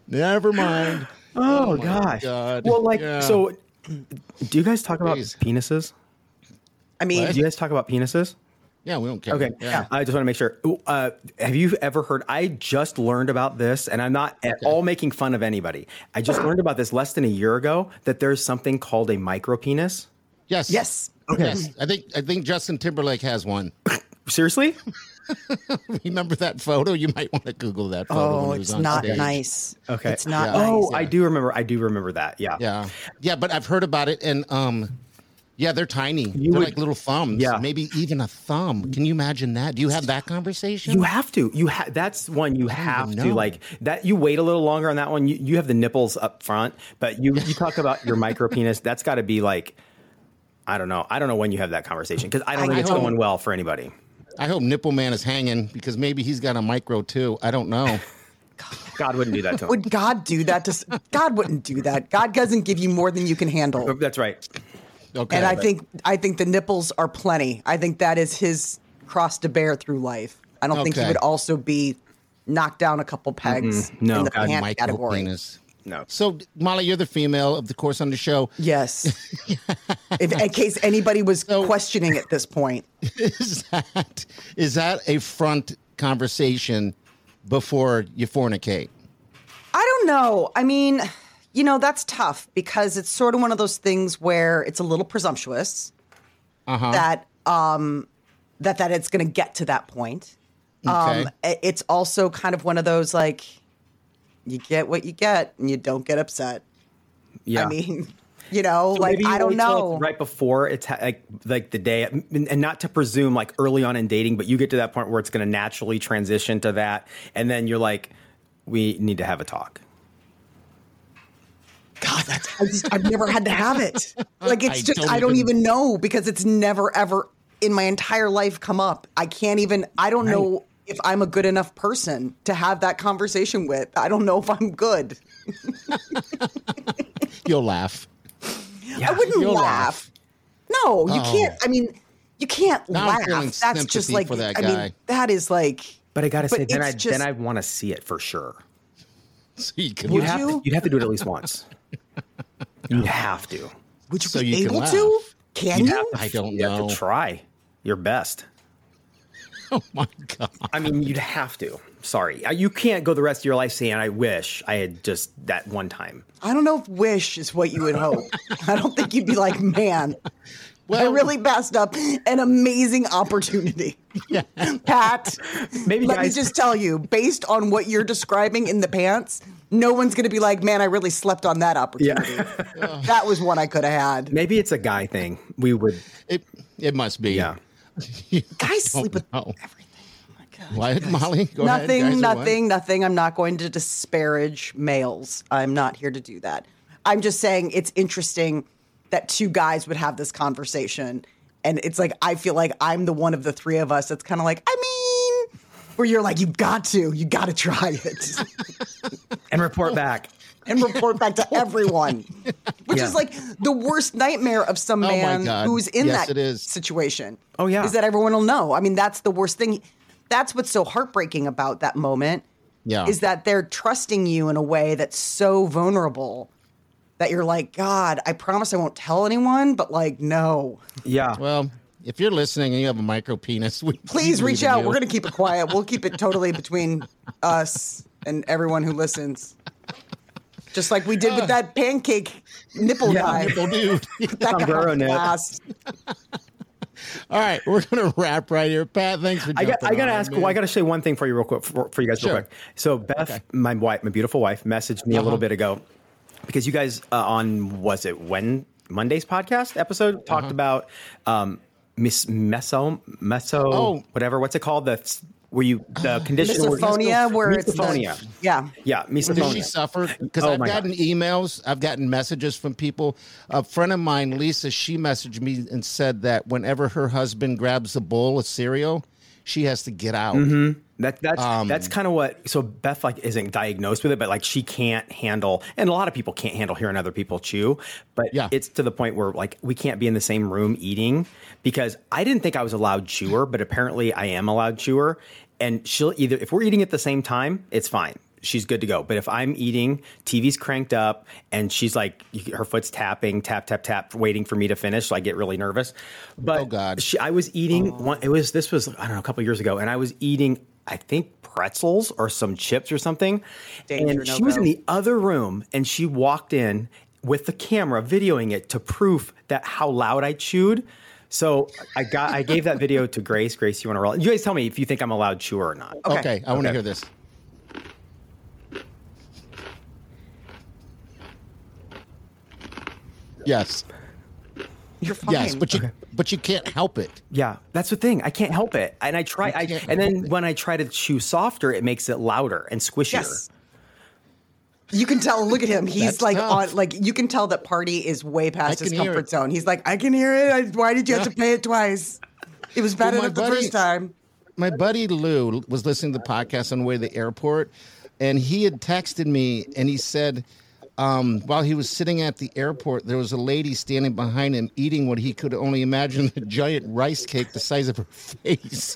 [SPEAKER 1] Oh gosh.
[SPEAKER 3] God.
[SPEAKER 1] Well, so do you guys talk about penises?
[SPEAKER 4] I mean,
[SPEAKER 1] do you guys talk about penises?
[SPEAKER 3] Yeah, we don't care.
[SPEAKER 1] Okay.
[SPEAKER 3] Yeah.
[SPEAKER 1] I just want to make sure. Have you ever heard? I just learned about this, and I'm not at all making fun of anybody. I just learned about this less than a year ago, that there's something called a micropenis.
[SPEAKER 3] Yes.
[SPEAKER 1] Okay.
[SPEAKER 3] Yes. I think Justin Timberlake has one.
[SPEAKER 1] Seriously?
[SPEAKER 3] Remember that photo? You might want to Google that photo.
[SPEAKER 4] Oh, it's not nice.
[SPEAKER 1] Okay.
[SPEAKER 4] It's not
[SPEAKER 3] Yeah.
[SPEAKER 4] nice.
[SPEAKER 1] Oh, I do remember that. Yeah.
[SPEAKER 3] Yeah, but I've heard about it, and they're tiny. They're like little thumbs.
[SPEAKER 1] Yeah.
[SPEAKER 3] Maybe even a thumb. Can you imagine that? Do you have that conversation?
[SPEAKER 1] You have to. That's one you have to like. That you wait a little longer on that one. You have the nipples up front, but you talk about your micropenis. That's got to be like, I don't know when you have that conversation, because I don't think it's going well for anybody.
[SPEAKER 3] I hope Nipple Man is hanging, because maybe he's got a micro too. I don't know.
[SPEAKER 1] God wouldn't do that to him.
[SPEAKER 4] Would God do that? God wouldn't do that. God doesn't give you more than you can handle.
[SPEAKER 1] That's right.
[SPEAKER 3] Okay.
[SPEAKER 4] And I think the nipples are plenty. I think that is his cross to bear through life. I don't think he would also be knocked down a couple pegs in the pant category.
[SPEAKER 3] Penis.
[SPEAKER 1] No.
[SPEAKER 3] So, Molly, you're the female, of course, on the show.
[SPEAKER 4] Yes. In case anybody was questioning at this point.
[SPEAKER 3] Is that a front conversation before you fornicate?
[SPEAKER 4] I don't know. I mean, that's tough, because it's sort of one of those things where it's a little presumptuous that it's going to get to that point.
[SPEAKER 3] Okay.
[SPEAKER 4] It's also kind of one of those, like, you get what you get and you don't get upset.
[SPEAKER 1] Yeah.
[SPEAKER 4] I mean,
[SPEAKER 1] so
[SPEAKER 4] like, I don't know.
[SPEAKER 1] Right before it's like the day, and not to presume like early on in dating, but you get to that point where it's going to naturally transition to that. And then you're like, we need to have a talk.
[SPEAKER 4] God, I've never had to have it. Like, it's I don't even know, because it's never, ever in my entire life come up. I don't know if I'm a good enough person to have that conversation with. I don't know if I'm good.
[SPEAKER 3] You'll laugh.
[SPEAKER 4] Yeah, I wouldn't laugh. No, you can't. I mean, you can't laugh. That's just like,
[SPEAKER 3] for that guy.
[SPEAKER 4] I mean, that is like.
[SPEAKER 1] But I got to say, then I want to see it for sure.
[SPEAKER 3] So you'd
[SPEAKER 1] have to do it at least once. You'd have to.
[SPEAKER 4] Would you be able to? Can you?
[SPEAKER 3] I don't know.
[SPEAKER 1] You have to try your best.
[SPEAKER 3] Oh my God.
[SPEAKER 1] I mean, you'd have to. Sorry. You can't go the rest of your life saying, I wish I had just that one time.
[SPEAKER 4] I don't know if wish is what you would hope. I don't think you'd be like, man, I really passed up an amazing opportunity.
[SPEAKER 3] Yeah.
[SPEAKER 4] Pat,
[SPEAKER 1] maybe
[SPEAKER 4] let me just tell you, based on what you're describing in the pants, no one's going to be like, man, I really slept on that opportunity. Yeah. That was one I could have had.
[SPEAKER 1] Maybe it's a guy thing.
[SPEAKER 3] It must be.
[SPEAKER 1] Yeah.
[SPEAKER 4] Guys sleep with everything. Oh my God.
[SPEAKER 3] What, Molly? Go
[SPEAKER 4] nothing.
[SPEAKER 3] ahead.
[SPEAKER 4] Nothing. I'm not going to disparage males. I'm not here to do that. I'm just saying it's interesting that two guys would have this conversation. And it's like, I feel like I'm the one of the three of us that's kind of like, I mean, where you're like, you got to try it.
[SPEAKER 1] And report back.
[SPEAKER 4] and report back to everyone, which is like the worst nightmare of some man who's in that situation.
[SPEAKER 1] Oh, yeah.
[SPEAKER 4] Is that everyone will know. I mean, that's the worst thing. That's what's so heartbreaking about that moment.
[SPEAKER 3] Yeah.
[SPEAKER 4] Is that they're trusting you in a way that's so vulnerable that you're like, God, I promise I won't tell anyone, but like, no.
[SPEAKER 1] Yeah.
[SPEAKER 3] Well, if you're listening and you have a micro penis,
[SPEAKER 4] please reach out. We're going to keep it quiet. We'll keep it totally between us and everyone who listens. Just like we did with that pancake nipple guy.
[SPEAKER 3] Nipple dude.
[SPEAKER 4] That got blast.
[SPEAKER 3] All right, we're gonna wrap right here, Pat. Thanks for jumping
[SPEAKER 1] I gotta ask. Well, I gotta say one thing for you real quick, for you guys real quick. So Beth, my beautiful wife, messaged me a little bit ago because you guys on Monday's podcast episode talked about meso whatever. What's it called? The condition
[SPEAKER 4] misophonia, where it's
[SPEAKER 1] misophonia. Misophonia.
[SPEAKER 3] Does she suffer? Because I've gotten emails, I've gotten messages from people. A friend of mine, Lisa, she messaged me and said that whenever her husband grabs a bowl of cereal, she has to get out.
[SPEAKER 1] Mm-hmm. That's kind of what. So Beth isn't diagnosed with it, but she can't handle, and a lot of people can't handle hearing other people chew. But it's to the point where we can't be in the same room eating, because I didn't think I was a loud chewer, but apparently I am a loud chewer. And she'll if we're eating at the same time, it's fine. She's good to go. But if I'm eating, TV's cranked up, and she's her foot's tapping, tap, tap, tap, waiting for me to finish, so I get really nervous. But
[SPEAKER 3] oh God,
[SPEAKER 1] I was eating this was I don't know, a couple of years ago, and I was eating, I think, pretzels or some chips or something. And she was in the other room, and she walked in with the camera videoing it to prove that how loud I chewed. So I gave that video to Grace. Grace, you want to roll? You guys tell me if you think I'm a loud chewer or not.
[SPEAKER 3] Okay, I want to hear this. Yes.
[SPEAKER 4] You're fine.
[SPEAKER 3] Yes, but you can't help it.
[SPEAKER 1] Yeah, that's the thing. I can't help it, and I try. And then when I try to chew softer, it makes it louder and squishier. Yes.
[SPEAKER 4] You can tell. Look at him. He's you can tell that Party is way past his comfort zone. He's like, I can hear it. Why did you have to play it twice? It was better than the first time.
[SPEAKER 3] My buddy Lou was listening to the podcast on the way to the airport, and he had texted me, and he said, while he was sitting at the airport, there was a lady standing behind him eating what he could only imagine a giant rice cake the size of her face.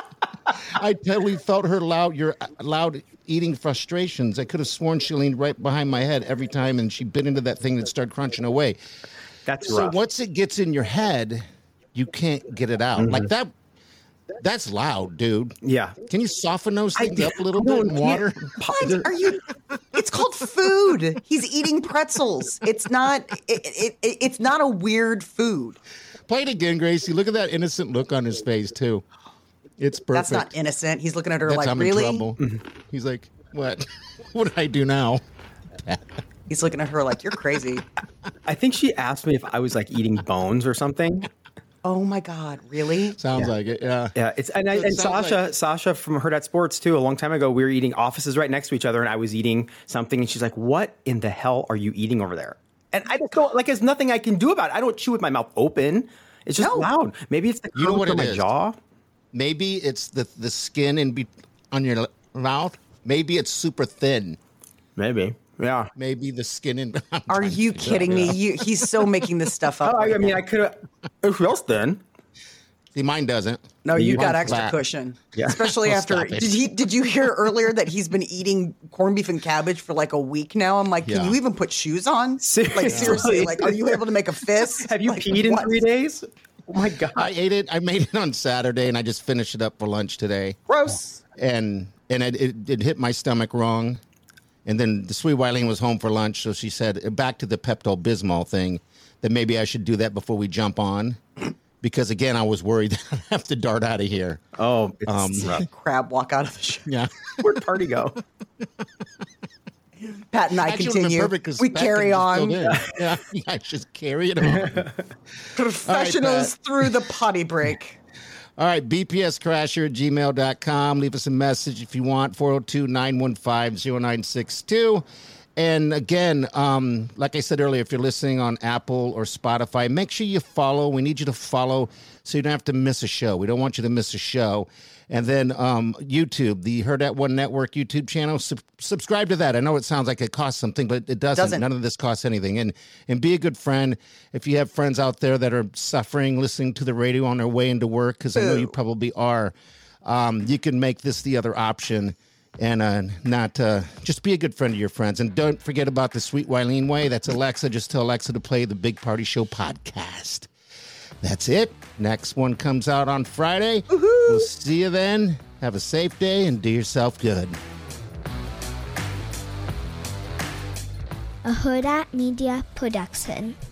[SPEAKER 3] I totally felt her loud eating frustrations. I could have sworn she leaned right behind my head every time, and she bit into that thing and started crunching away.
[SPEAKER 1] That's rough.
[SPEAKER 3] So once it gets in your head, you can't get it out. Like that. That's loud, dude.
[SPEAKER 1] Yeah.
[SPEAKER 3] Can you soften those things up a little bit in water?
[SPEAKER 4] What are you? It's called food. He's eating pretzels. It's not. It's not a weird food.
[SPEAKER 3] Play it again, Gracie. Look at that innocent look on his face too. It's perfect.
[SPEAKER 4] That's not innocent. He's looking at her
[SPEAKER 3] I'm
[SPEAKER 4] really?
[SPEAKER 3] in trouble. He's like, what? What did I do now?
[SPEAKER 4] He's looking at her like, you're crazy.
[SPEAKER 1] I think she asked me if I was eating bones or something.
[SPEAKER 4] Oh my God! Really?
[SPEAKER 3] Sounds like it. Yeah.
[SPEAKER 1] Yeah. It's and Sasha from Her Dad Sports too. A long time ago, we were eating offices right next to each other, and I was eating something, and she's like, "What in the hell are you eating over there?" And I just go there's nothing I can do about it. I don't chew with my mouth open. It's just loud. Maybe it's the curve of my jaw.
[SPEAKER 3] Maybe it's the skin on your mouth. Maybe it's super thin.
[SPEAKER 1] Maybe. Yeah.
[SPEAKER 3] Maybe the skin in.
[SPEAKER 4] Are you kidding me? He's so making this stuff up.
[SPEAKER 1] I mean, I could have. Who else then?
[SPEAKER 3] See, mine doesn't.
[SPEAKER 4] No, you got extra cushion. Yeah. Especially after. Did you hear earlier that he's been eating corned beef and cabbage for like a week now? I'm like, can you even put shoes on? Seriously, are you able to make a fist?
[SPEAKER 1] Have you peed in 3 days? Oh my God.
[SPEAKER 3] I ate it. I made it on Saturday, and I just finished it up for lunch today.
[SPEAKER 4] Gross.
[SPEAKER 3] And it hit my stomach wrong. And then the sweet Wileen was home for lunch, so she said, back to the Pepto-Bismol thing, that maybe I should do that before we jump on. Because, again, I was worried that I'd have to dart out of here.
[SPEAKER 1] Oh, it's
[SPEAKER 4] crab walk out of the show.
[SPEAKER 3] Yeah.
[SPEAKER 1] Where'd Party go?
[SPEAKER 4] Pat and I continue. We carry on.
[SPEAKER 3] Yeah, I just carry it on.
[SPEAKER 4] Professionals through the potty break.
[SPEAKER 3] All right, bpscrasher@gmail.com. Leave us a message if you want, 402-915-0962. And again, like I said earlier, if you're listening on Apple or Spotify, make sure you follow. We need you to follow so you don't have to miss a show. We don't want you to miss a show. And then YouTube, the Heard at One Network YouTube channel, subscribe to that. I know it sounds like it costs something, but it doesn't. None of this costs anything. And be a good friend. If you have friends out there that are suffering listening to the radio on their way into work, because I know you probably are, you can make this the other option and just be a good friend to your friends. And don't forget about the Sweet Wileen Way. That's Alexa. Just tell Alexa to play the Big Party Show podcast. That's it. Next one comes out on Friday. Woo-hoo. We'll see you then. Have a safe day and do yourself good.
[SPEAKER 7] A Huda Media Production.